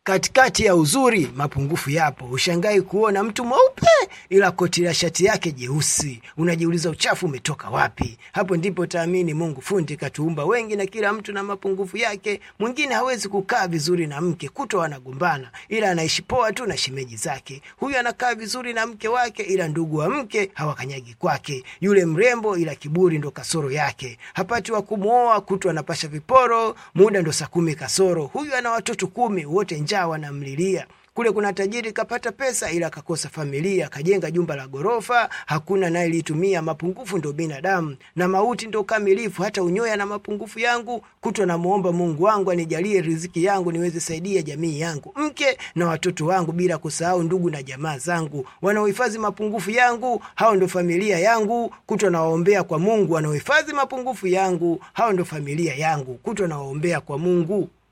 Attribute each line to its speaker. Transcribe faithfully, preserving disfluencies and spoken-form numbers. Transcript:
Speaker 1: Katikati ya uzuri mapungufu yapo. Ushangai kuona mtu mweupe ila koti la shati yake jeusi. Unajiuliza uchafu umetoka wapi? Hapo ndipo taamini Mungu fundi katuumba wengi na kila mtu na mapungufu yake. Mwingine hawezi kukaa vizuri na mke, kutwa wanagombana ila anaishi poa tu na shemeji zake. Huyu anakaa vizuri na mke wake ila ndugu wa mke hawakanyagi kwake. Yule mrembo ila kiburi ndo kasoro yake. Hapati wa kumuoa, kutwa anapasha viporo, muda ndo saa kumi kasoro. Huyu ana watoto kumi, wote njaa wanamlilia. Kule kuna tajiri kapata pesa ila kakosa familia, kajenga jumba la gorofa, hakuna naye litumia. Mapungufu ndo binadamu na mauti ndo kamilifu. Hata unyoya na mapungufu yangu, kutwa na muomba Mungu wangu anijalie riziki yangu niweze saidia jamii yangu, mke na watoto wangu, bila kusahau ndugu na jamaa zangu wanaohifadhi mapungufu yangu. Hao ndo familia yangu, kutwa na waombea kwa Mungu. Wanaohifadhi mapungufu yangu, hao ndo familia yangu, kutwa na waombea kwa Mungu.